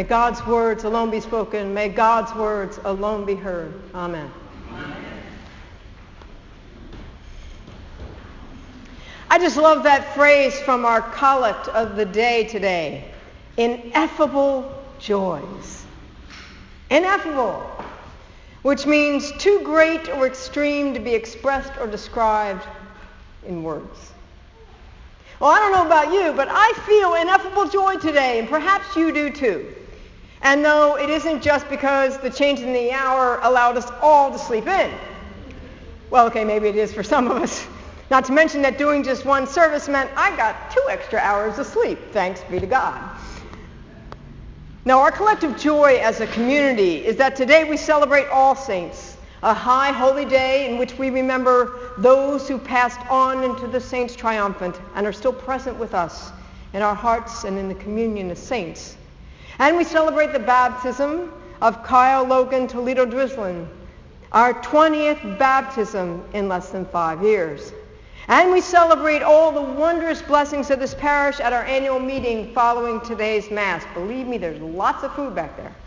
May God's words alone be spoken. May God's words alone be heard. Amen. I just love that phrase from our collect of the day today. Ineffable joys. Ineffable. Which means too great or extreme to be expressed or described in words. Well, I don't know about you, but I feel ineffable joy today, and perhaps you do too. And no, it isn't just because the change in the hour allowed us all to sleep in. Well, okay, maybe it is for some of us. Not to mention that doing just one service meant I got 2 extra hours of sleep, thanks be to God. Now, our collective joy as a community is that today we celebrate All Saints, a high holy day in which we remember those who passed on into the saints triumphant and are still present with us in our hearts and in the communion of saints. And we celebrate the baptism of Kyle Logan Toledo Drislin, our 20th baptism in less than 5 years. And we celebrate all the wondrous blessings of this parish at our annual meeting following today's Mass. Believe me, there's lots of food back there.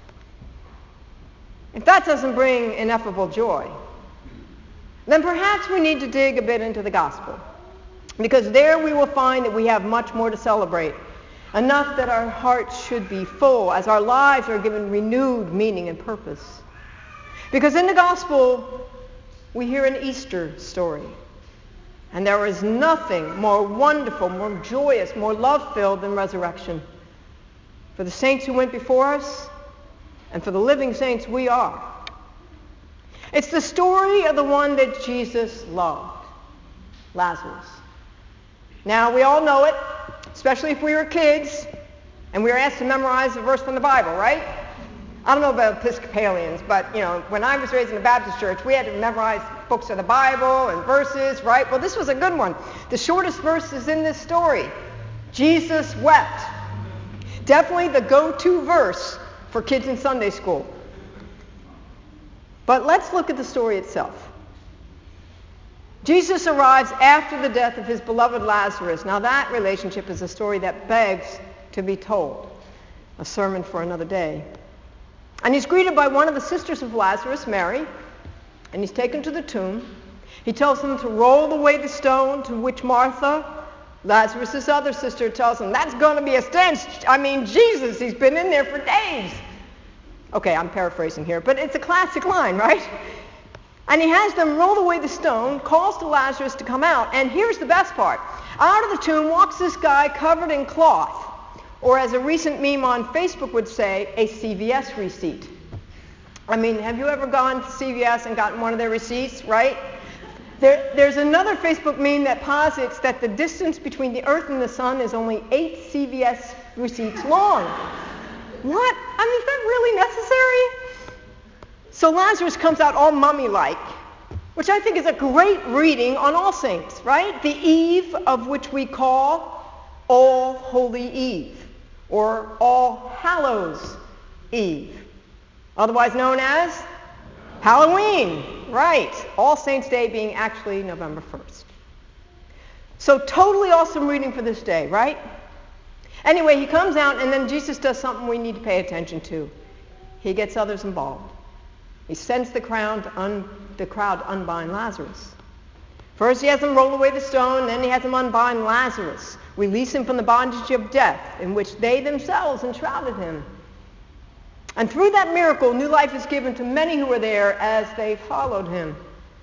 If that doesn't bring ineffable joy, then perhaps we need to dig a bit into the gospel. Because there we will find that we have much more to celebrate. Enough that our hearts should be full as our lives are given renewed meaning and purpose. Because in the gospel, we hear an Easter story. And there is nothing more wonderful, more joyous, more love-filled than resurrection. For the saints who went before us, and for the living saints we are. It's the story of the one that Jesus loved, Lazarus. Now, we all know it, especially if we were kids, and we were asked to memorize a verse from the Bible, right? I don't know about Episcopalians, but, when I was raised in a Baptist church, we had to memorize books of the Bible and verses, right? Well, this was a good one. The shortest verse is in this story. Jesus wept. Definitely the go-to verse for kids in Sunday school. But let's look at the story itself. Jesus arrives after the death of his beloved Lazarus. Now that relationship is a story that begs to be told. A sermon for another day. And he's greeted by one of the sisters of Lazarus, Mary, and he's taken to the tomb. He tells them to roll away the stone, to which Martha, Lazarus' other sister, tells him, that's going to be a stench. Jesus, he's been in there for days. Okay, I'm paraphrasing here, but it's a classic line, right? And he has them roll away the stone, calls to Lazarus to come out, and here's the best part. Out of the tomb walks this guy covered in cloth, or as a recent meme on Facebook would say, a CVS receipt. Have you ever gone to CVS and gotten one of their receipts, right? There's another Facebook meme that posits that the distance between the earth and the sun is only 8 CVS receipts long. What? Is that really necessary? So Lazarus comes out all mummy-like, which I think is a great reading on All Saints, right? The eve of which we call All Holy Eve, or All Hallows Eve, otherwise known as Halloween, right? All Saints' Day being actually November 1st. So totally awesome reading for this day, right? Anyway, he comes out, and then Jesus does something we need to pay attention to. He gets others involved. He sends the crowd to unbind Lazarus. First he has them roll away the stone, then he has them unbind Lazarus, release him from the bondage of death in which they themselves enshrouded him. And through that miracle, new life is given to many who were there as they followed him.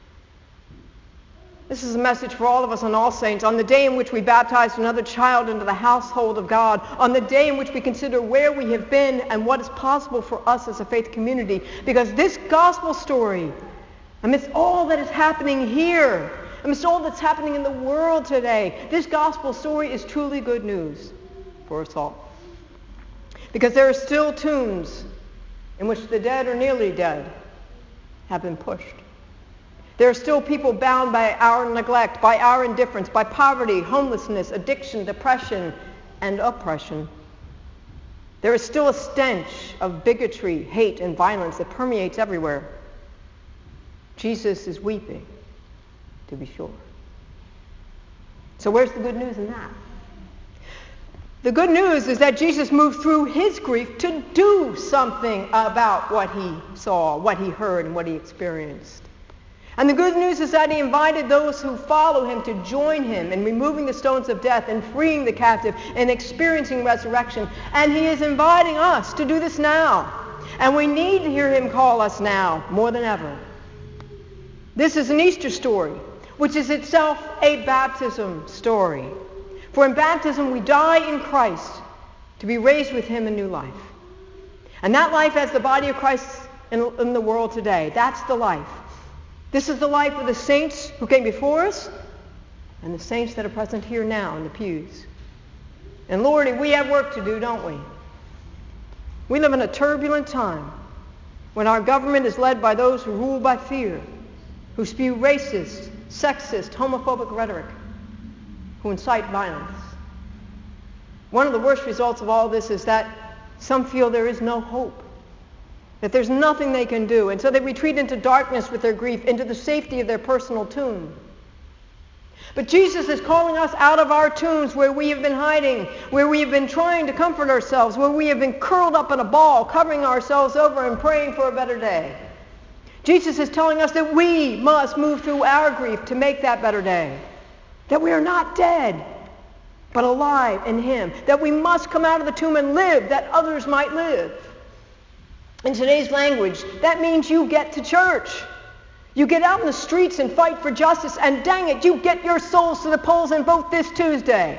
This is a message for all of us on All Saints, on the day in which we baptized another child into the household of God, on the day in which we consider where we have been and what is possible for us as a faith community. Because this gospel story, amidst all that is happening here, amidst all that's happening in the world today, this gospel story is truly good news for us all. Because there are still tombs in which the dead or nearly dead have been pushed. There are still people bound by our neglect, by our indifference, by poverty, homelessness, addiction, depression, and oppression. There is still a stench of bigotry, hate, and violence that permeates everywhere. Jesus is weeping, to be sure. So where's the good news in that? The good news is that Jesus moved through his grief to do something about what he saw, what he heard, and what he experienced. And the good news is that he invited those who follow him to join him in removing the stones of death and freeing the captive and experiencing resurrection. And he is inviting us to do this now. And we need to hear him call us now more than ever. This is an Easter story, which is itself a baptism story. For in baptism we die in Christ to be raised with him in new life. And that life as the body of Christ in the world today, that's the life. This is the life of the saints who came before us and the saints that are present here now in the pews. And Lord, we have work to do, don't we? We live in a turbulent time when our government is led by those who rule by fear, who spew racist, sexist, homophobic rhetoric, who incite violence. One of the worst results of all this is that some feel there is no hope, that there's nothing they can do, and so they retreat into darkness with their grief, into the safety of their personal tomb. But Jesus is calling us out of our tombs where we have been hiding, where we have been trying to comfort ourselves, where we have been curled up in a ball, covering ourselves over and praying for a better day. Jesus is telling us that we must move through our grief to make that better day. That we are not dead, but alive in him. That we must come out of the tomb and live, that others might live. In today's language, that means you get to church. You get out in the streets and fight for justice, and dang it, you get your souls to the polls and vote this Tuesday.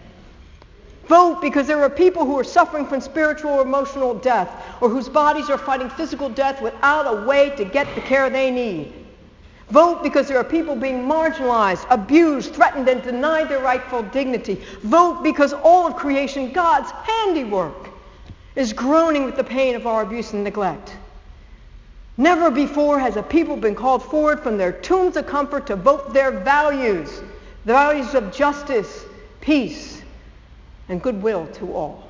Vote because there are people who are suffering from spiritual or emotional death, or whose bodies are fighting physical death without a way to get the care they need. Vote because there are people being marginalized, abused, threatened, and denied their rightful dignity. Vote because all of creation, God's handiwork, is groaning with the pain of our abuse and neglect. Never before has a people been called forward from their tombs of comfort to vote their values, the values of justice, peace, and goodwill to all.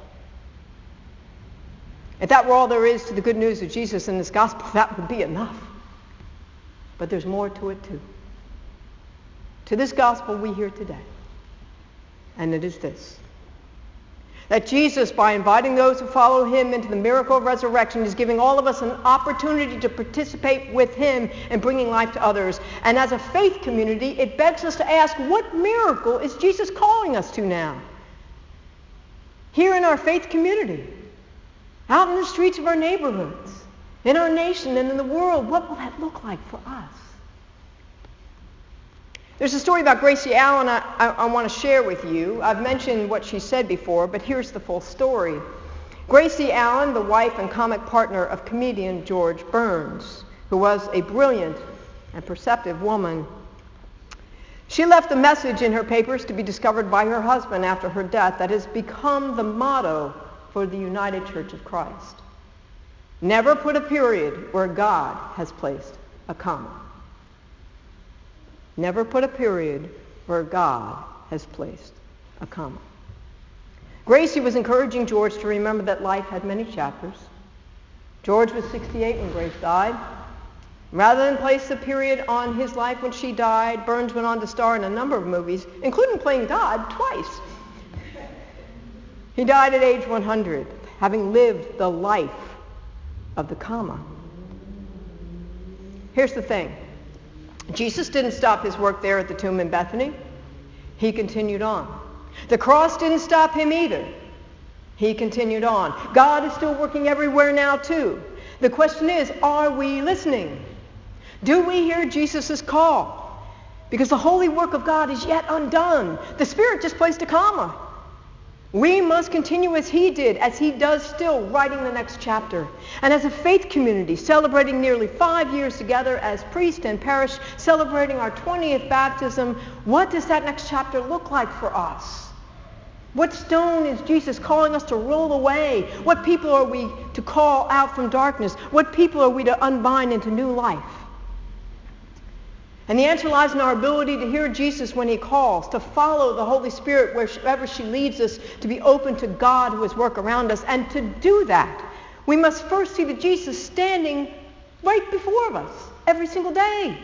If that were all there is to the good news of Jesus in this gospel, that would be enough. But there's more to it too. To this gospel we hear today. And it is this: that Jesus, by inviting those who follow him into the miracle of resurrection, is giving all of us an opportunity to participate with him in bringing life to others. And as a faith community, it begs us to ask, what miracle is Jesus calling us to now? Here in our faith community, out in the streets of our neighborhoods, in our nation and in the world, what will that look like for us? There's a story about Gracie Allen I want to share with you. I've mentioned what she said before, but here's the full story. Gracie Allen, the wife and comic partner of comedian George Burns, who was a brilliant and perceptive woman. She left a message in her papers to be discovered by her husband after her death that has become the motto for the United Church of Christ. Never put a period where God has placed a comma. Never put a period where God has placed a comma. Gracie was encouraging George to remember that life had many chapters. George was 68 when Grace died. Rather than place a period on his life when she died, Burns went on to star in a number of movies, including playing God twice. He died at age 100, having lived the life of the comma. Here's the thing. Jesus didn't stop his work there at the tomb in Bethany. He continued on. The cross didn't stop him either. He continued on. God is still working everywhere now too. The question is, are we listening? Do we hear Jesus' call? Because the holy work of God is yet undone. The Spirit just placed a comma. We must continue as he did, as he does still, writing the next chapter. And as a faith community, celebrating nearly 5 years together as priest and parish, celebrating our 20th baptism, what does that next chapter look like for us? What stone is Jesus calling us to roll away? What people are we to call out from darkness? What people are we to unbind into new life? And the answer lies in our ability to hear Jesus when he calls, to follow the Holy Spirit wherever she leads us, to be open to God who is work around us. And to do that, we must first see the Jesus standing right before us every single day.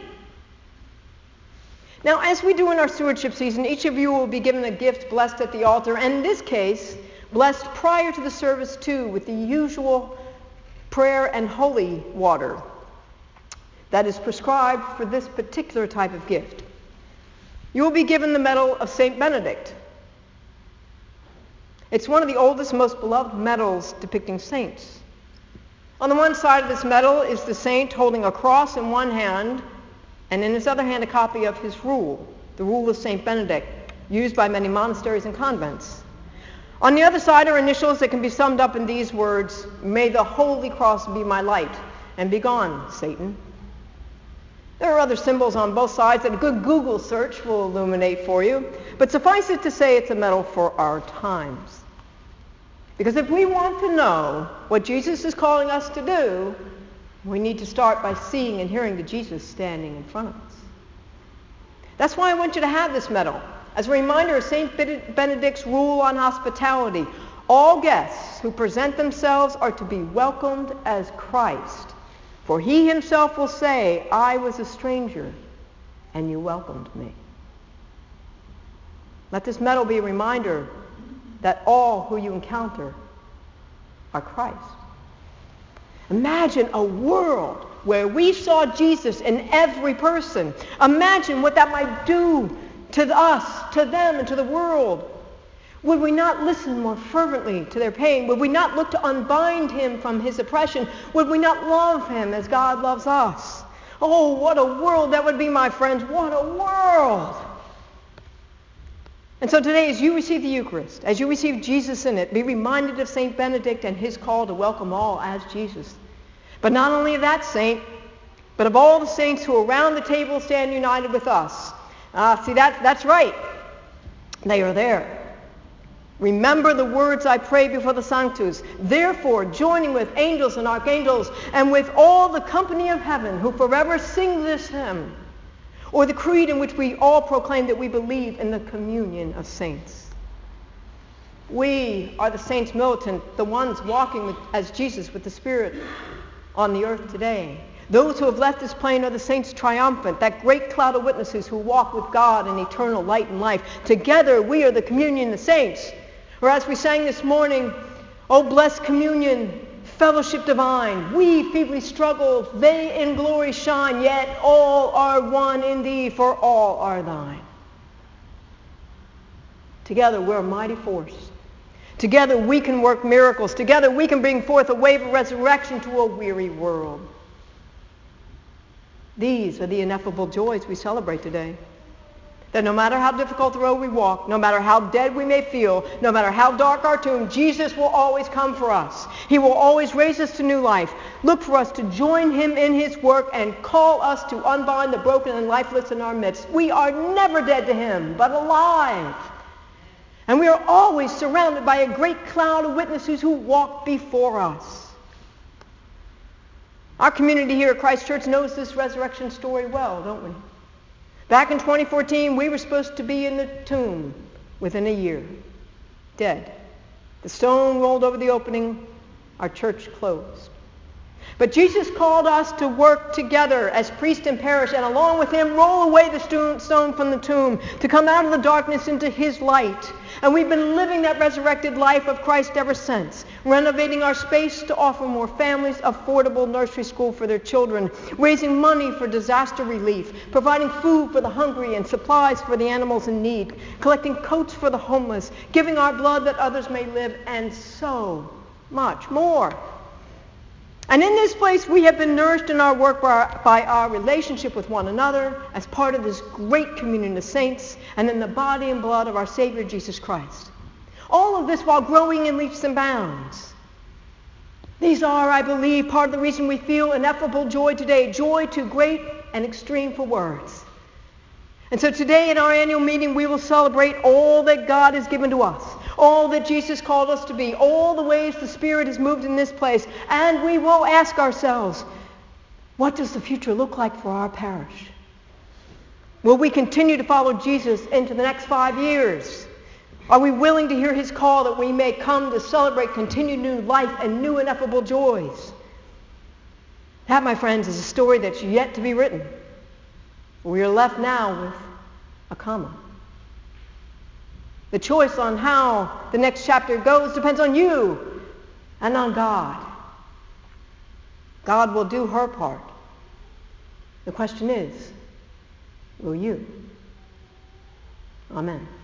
Now, as we do in our stewardship season, each of you will be given a gift blessed at the altar. And in this case, blessed prior to the service too with the usual prayer and holy water that is prescribed for this particular type of gift. You will be given the medal of St. Benedict. It's one of the oldest, most beloved medals depicting saints. On the one side of this medal is the saint holding a cross in one hand, and in his other hand a copy of his rule, the Rule of St. Benedict, used by many monasteries and convents. On the other side are initials that can be summed up in these words: "May the Holy Cross be my light, and begone, Satan." There are other symbols on both sides that a good Google search will illuminate for you, but suffice it to say it's a medal for our times. Because if we want to know what Jesus is calling us to do, we need to start by seeing and hearing the Jesus standing in front of us. That's why I want you to have this medal, as a reminder of St. Benedict's rule on hospitality. All guests who present themselves are to be welcomed as Christ. For he himself will say, "I was a stranger, and you welcomed me." Let this medal be a reminder that all who you encounter are Christ. Imagine a world where we saw Jesus in every person. Imagine what that might do to us, to them, and to the world. Would we not listen more fervently to their pain? Would we not look to unbind him from his oppression? Would we not love him as God loves us? Oh, what a world that would be, my friends. What a world! And so today, as you receive the Eucharist, as you receive Jesus in it, be reminded of St. Benedict and his call to welcome all as Jesus. But not only of that saint, but of all the saints who around the table stand united with us. See, that's right. They are there. Remember the words I pray before the Sanctus. Therefore, joining with angels and archangels and with all the company of heaven who forever sing this hymn, or the creed in which we all proclaim that we believe in the communion of saints. We are the saints militant, the ones walking as Jesus with the Spirit on the earth today. Those who have left this plane are the saints triumphant, that great cloud of witnesses who walk with God in eternal light and life. Together we are the communion of the saints. Or as we sang this morning, "O blessed communion, fellowship divine, we feebly struggle, they in glory shine, yet all are one in thee, for all are thine." Together we're a mighty force. Together we can work miracles. Together we can bring forth a wave of resurrection to a weary world. These are the ineffable joys we celebrate today. That no matter how difficult the road we walk, no matter how dead we may feel, no matter how dark our tomb, Jesus will always come for us. He will always raise us to new life, look for us to join him in his work, and call us to unbind the broken and lifeless in our midst. We are never dead to him, but alive. And we are always surrounded by a great cloud of witnesses who walk before us. Our community here at Christ Church knows this resurrection story well, don't we? Back in 2014, we were supposed to be in the tomb within a year, dead. The stone rolled over the opening, our church closed. But Jesus called us to work together as priest and parish, and along with him roll away the stone from the tomb, to come out of the darkness into his light. And we've been living that resurrected life of Christ ever since, renovating our space to offer more families affordable nursery school for their children, raising money for disaster relief, providing food for the hungry and supplies for the animals in need, collecting coats for the homeless, giving our blood that others may live, and so much more. And in this place, we have been nourished in our work by our relationship with one another as part of this great communion of saints and in the body and blood of our Savior Jesus Christ. All of this while growing in leaps and bounds. These are, I believe, part of the reason we feel ineffable joy today, joy too great and extreme for words. And so today in our annual meeting, we will celebrate all that God has given to us, all that Jesus called us to be, all the ways the Spirit has moved in this place. And we will ask ourselves, what does the future look like for our parish? Will we continue to follow Jesus into the next 5 years? Are we willing to hear his call that we may come to celebrate continued new life and new ineffable joys? That, my friends, is a story that's yet to be written. We are left now with a comma. The choice on how the next chapter goes depends on you and on God. God will do her part. The question is, will you? Amen.